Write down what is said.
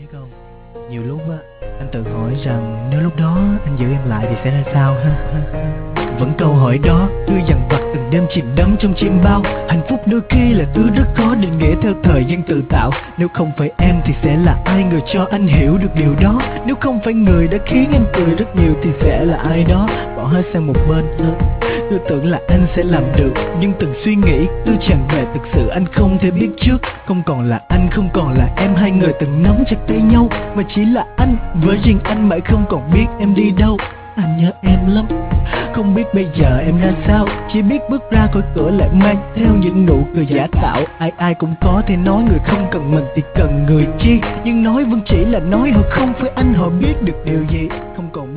biết không, nhiều lúc á anh tự hỏi rằng nếu lúc đó anh giữ em lại thì sẽ ra sao ha. Vẫn câu hỏi đó cứ dằn vặt từng đêm chìm đắm trong chim bao. Hạnh phúc đôi khi là thứ rất khó định nghĩa theo thời gian tự tạo. Nếu không phải em thì sẽ là ai người cho anh hiểu được điều đó. Nếu không phải người đã khiến em cười rất nhiều thì sẽ là ai đó. Bỏ hết sang một bên cứ tưởng là anh sẽ làm được, nhưng từng suy nghĩ cứ tràn về thực sự anh không thể biết trước. Không còn là anh, không còn là em, hai người từng nắm chặt tay nhau, mà chỉ là anh với riêng anh mãi không còn biết em đi đâu. Anh nhớ em lắm, không biết bây giờ em ra sao, chỉ biết bước ra khỏi cửa lại mang theo những nụ cười giả tạo. Ai ai cũng có thể nói người không cần mình thì cần người chi, nhưng nói vẫn chỉ là nói, họ không phải anh, họ biết được điều gì. Không còn